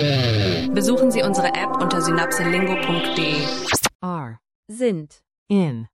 Besuchen Sie unsere App unter synapselingo.de. Are. sind, In.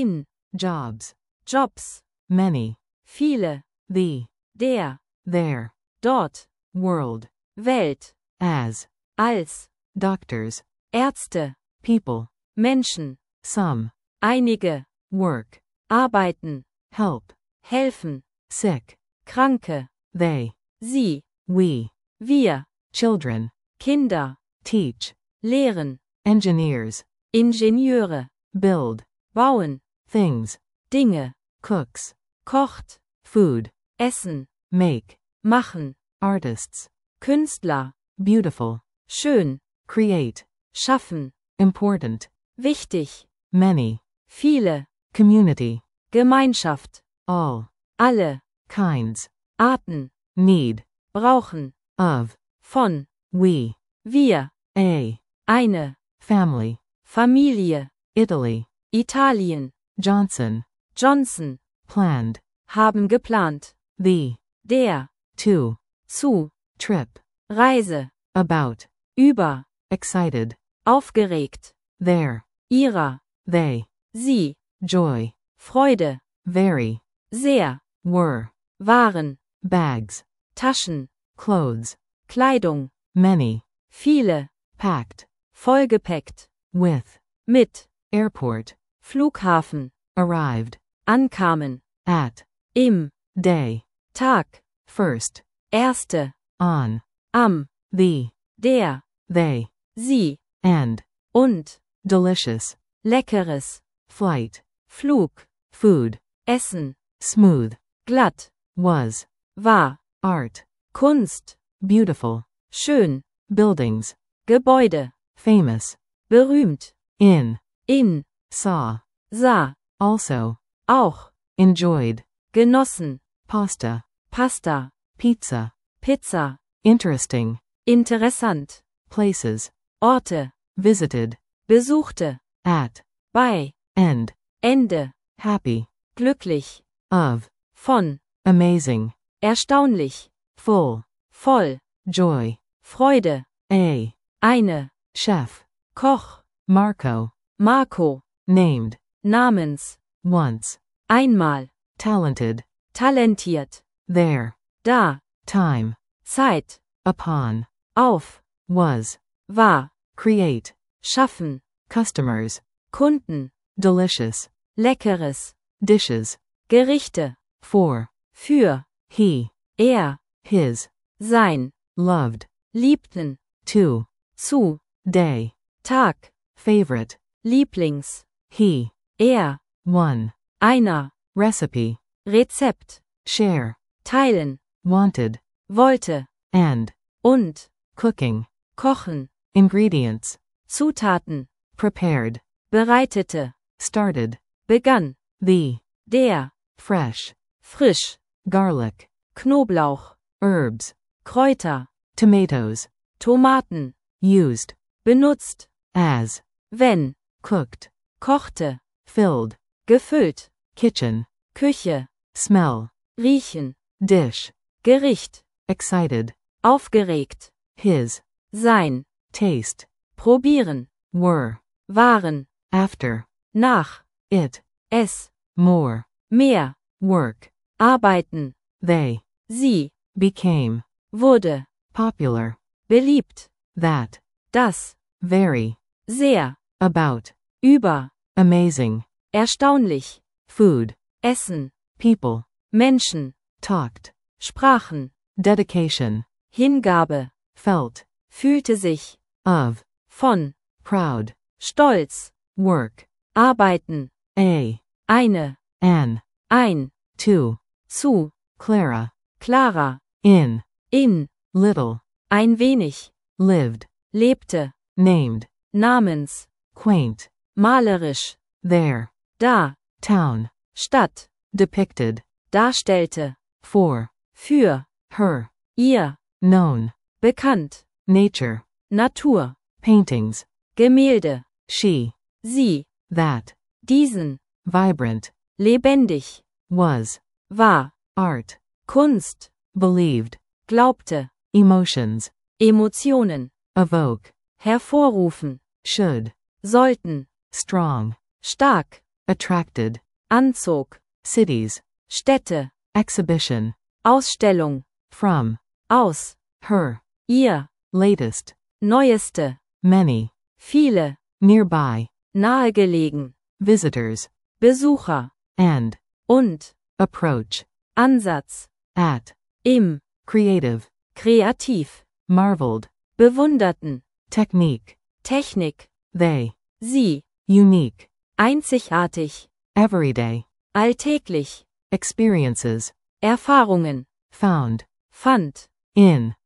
Jobs, Jobs. many, Viele. the, Der. there, Dort. world, Welt. as, Als. doctors, Ärzte. people, Menschen. some, Einige. work, Arbeiten. help, Helfen. sick, Kranke. they, Sie. we, Wir. children, Kinder. teach, Lehren. engineers, Ingenieure. build, Bauen. things, Dinge. cooks, Kocht. food, Essen. make, Machen. artists, Künstler. beautiful, Schön. create, Schaffen. important, Wichtig. many, Viele. community, Gemeinschaft. all, Alle. kinds, Arten. need, Brauchen. of, Von. we, Wir. a, Eine. family, Familie. Italy, Italien. Johnson, Johnson. planned, Haben geplant. the, Der. to, Zu. trip, Reise. about, Über. excited, Aufgeregt. there, Ihrer. they, Sie. joy, Freude. very, Sehr. were, Waren. bags, Taschen. clothes, Kleidung. many, Viele. packed, Vollgepackt. with, Mit. airport, Flughafen. arrived, Ankamen. at, Im. day, Tag. first, Erste. on, Am. the, Der. they, Sie. and, Und. delicious, Leckeres. flight, Flug. food, Essen. smooth, Glatt. was, War. art, Kunst. beautiful, Schön. buildings, Gebäude. famous, Berühmt. in, In. saw, Sah. also, Auch. enjoyed, Genossen. pasta, Pasta. pizza, Pizza. interesting, Interessant. places, Orte. visited, Besuchte. at, Bei. end, Ende. happy, Glücklich. of, Von. amazing, Erstaunlich. full, Voll. joy, Freude. a, Eine. chef, Koch. Marco, Marco. named, Namens. once, Einmal. talented, Talentiert. there, Da. time, Zeit. upon, Auf. was, War. create, Schaffen. customers, Kunden. delicious, Leckeres. dishes, Gerichte. for, Für. he, Er. his, Sein. loved, Liebten. to, Zu. day, Tag. favorite, Lieblings. he, Er. one, Einer. recipe, Rezept. share, Teilen. wanted, Wollte. and, Und. cooking, Kochen. ingredients, Zutaten. prepared, Bereitete. started, Begann. the, Der. fresh, Frisch. garlic, Knoblauch. herbs, Kräuter. tomatoes, Tomaten. used, Benutzt. as, Wenn. cooked, Kochte. filled, Gefüllt. kitchen, Küche. smell, Riechen. dish, Gericht. excited, Aufgeregt. his, Sein. taste, Probieren. were, Waren. after, Nach. it, Es. more, Mehr. work, Arbeiten. they, Sie. became, Wurde. popular, Beliebt. that, Das. very, Sehr. about, Über. amazing, Erstaunlich. food, Essen. people, Menschen. talked, Sprachen. dedication, Hingabe. felt, Fühlte sich. of, Von. proud, Stolz. work, Arbeiten. a, Eine. an, Ein. to, Zu. Clara, Clara. in, In. little, Ein wenig. lived, Lebte. named, Namens. quaint, Malerisch. there, Da. town, Stadt. depicted, Darstellte. for, Für. her, Ihr. known, Bekannt. nature, Natur. paintings, Gemälde. she, Sie. that, Diesen. vibrant, Lebendig. was, War. art, Kunst. believed, Glaubte. emotions, Emotionen. evoke, hervorrufen, should, sollten, strong, stark, attracted, Anzug, cities, Städte, exhibition, Ausstellung, from, aus, her, ihr, latest, neueste, many, viele, nearby, nahegelegen, visitors, Besucher, and, und, approach, Ansatz, at, im, creative, kreativ, marveled, bewunderten, technique, Technik, they, sie, unique, einzigartig, everyday, alltäglich, experiences, Erfahrungen, found, fand, in,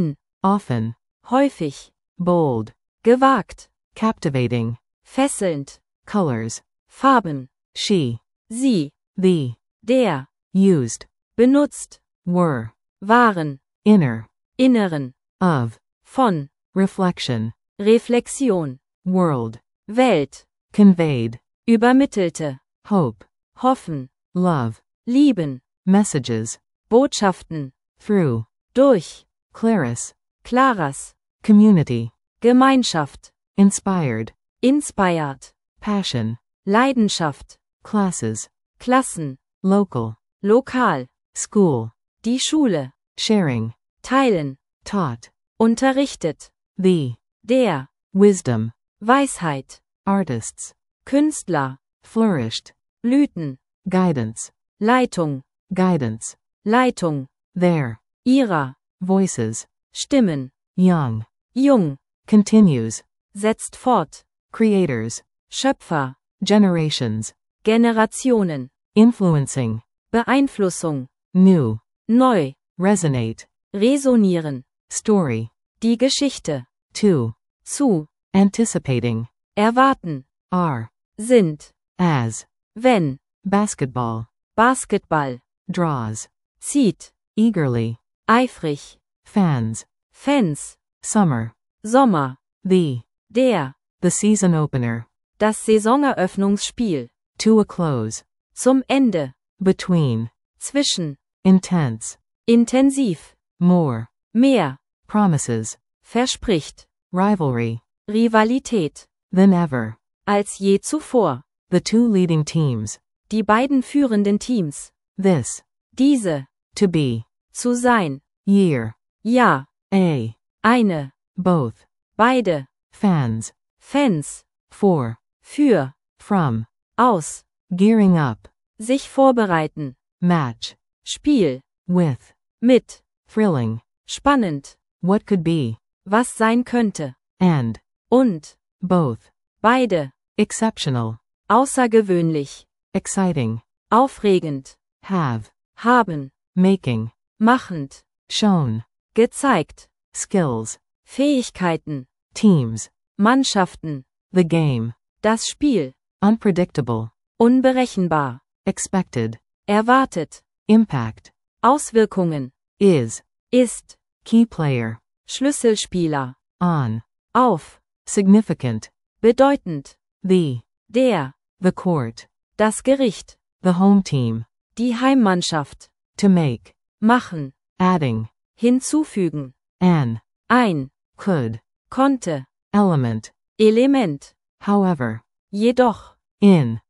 often, häufig, bold, gewagt, captivating, fesselnd, colors, Farben, she, sie, the, der, used, benutzt, were, waren, inner, inneren, of, von, reflection, Reflexion, world, Welt, conveyed, übermittelte, hope, hoffen, love, lieben, messages, Botschaften, through, durch, Claris, Claras, community, Gemeinschaft, inspired, inspired, passion, Leidenschaft, classes, Klassen, local, lokal, school, die Schule, sharing, teilen, taught, unterrichtet, the, der, wisdom, Weisheit, artists, Künstler, flourished, blüten, guidance, Leitung, guidance, Leitung, their, ihrer, voices, Stimmen, young, jung, continues, setzt fort, creators, Schöpfer, generations, Generationen, influencing, Beeinflussung, new, neu, resonate, resonieren, story, die Geschichte, to, zu, anticipating, erwarten, are, sind, as, wenn, basketball, Basketball, draws, zieht, eagerly, eifrig, fans, Fans, summer, Sommer, the der, season opener, das Saisoneröffnungsspiel, to a close, zum Ende, between, zwischen, intense, intensiv, more, mehr, promises, verspricht, rivalry, Rivalität, than ever, als je zuvor, the two leading teams, die beiden führenden Teams, this, diese, to be, zu sein, year, ja, a, eine, both, beide, fans, Fans, for, für, from, aus, gearing up, sich vorbereiten, match, Spiel, with, mit, thrilling, spannend, what could be, was sein könnte, and, und, both, beide, exceptional, außergewöhnlich, exciting, aufregend, have, haben, making, machend, shown, gezeigt, skills, Fähigkeiten, teams, Mannschaften, the game, das Spiel, unpredictable, unberechenbar, expected, erwartet, impact, Auswirkungen, is, ist, key player, Schlüsselspieler, on, auf, significant, bedeutend, the der, court, das Gericht, the home team, die Heimmannschaft, to make, machen, adding, hinzufügen, an, ein, could, konnte, element, Element, however, jedoch, in,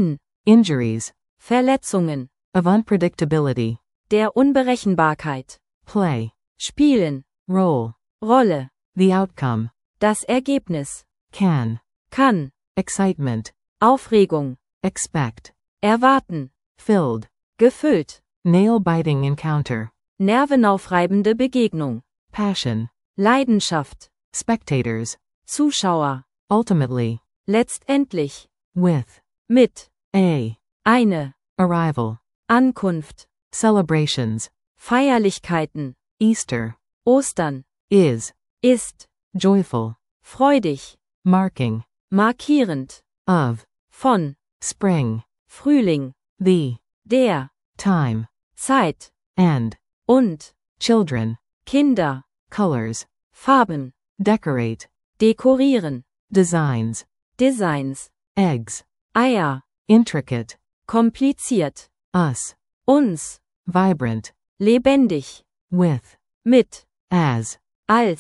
injuries, Verletzungen, of unpredictability, der Unberechenbarkeit, play, spielen, role, Rolle, the outcome, das Ergebnis, can, kann, excitement, Aufregung, expect, erwarten, filled, gefüllt, nail-biting encounter, nervenaufreibende Begegnung, passion, Leidenschaft, spectators, Zuschauer, ultimately, letztendlich, with, mit, a, eine, arrival, Ankunft, celebrations, Feierlichkeiten, Easter, Ostern, is, joyful, freudig, marking, markierend, of, von, spring, Frühling, der, time, Zeit, and, und, children, Kinder, colors, Farben, decorate, dekorieren, designs, eggs, Eier, intricate, kompliziert, us, uns, vibrant, lebendig, with, mit, as, als,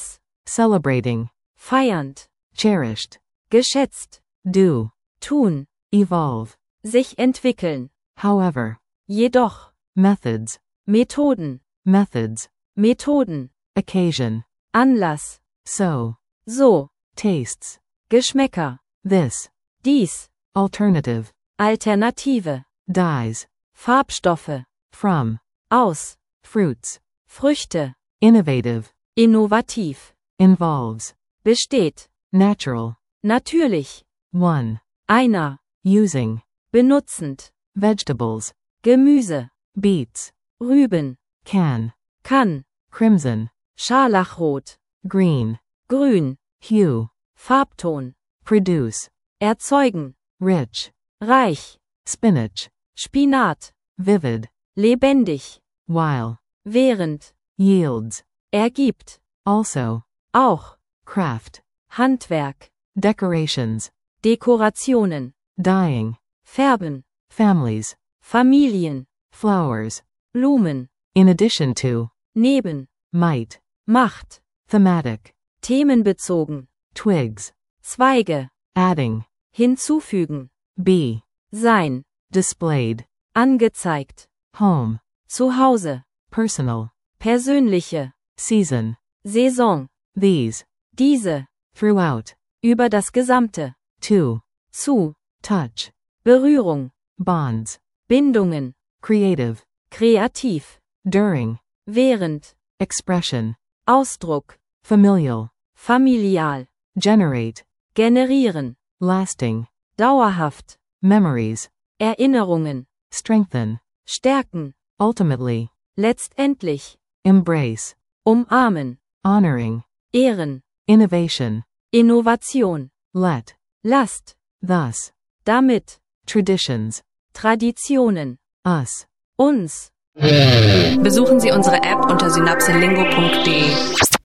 celebrating, feiernd, cherished, geschätzt, do, tun, evolve, sich entwickeln, however, jedoch, methods, Methoden, methods, Methoden, occasion, Anlass, so, so, tastes, Geschmäcker, this, dies, alternative, Alternative, dyes, Farbstoffe, from, aus, fruits, Früchte, innovative, innovativ, involves, besteht, natural, natürlich, one, einer, using, benutzend, vegetables, Gemüse, beets, Rüben, can, kann, crimson, Scharlachrot, green, grün, hue, Farbton, produce, erzeugen, rich, reich, spinach, Spinat, vivid, lebendig, while, während, yields, ergibt, also, auch, craft, Handwerk, decorations, Dekorationen, dyeing, färben, families, Familien, flowers, Blumen, in addition to, neben, might, Macht, thematic, themenbezogen, twigs, Zweige, adding, hinzufügen, be, sein, displayed, angezeigt, home, zu Hause, personal, persönliche, season, Saison, these, diese, throughout, über das Gesamte, to, zu, touch, Berührung, bonds, Bindungen, creative, kreativ, during, während, expression, Ausdruck, familial, familial, generate, generieren, lasting, dauerhaft, memories, Erinnerungen, strengthen, stärken, ultimately, letztendlich, embrace, umarmen, honoring, ehren, innovation, Innovation, let, Last, thus, damit, traditions, Traditionen, us. uns. Besuchen Sie unsere App unter synapselingo.de.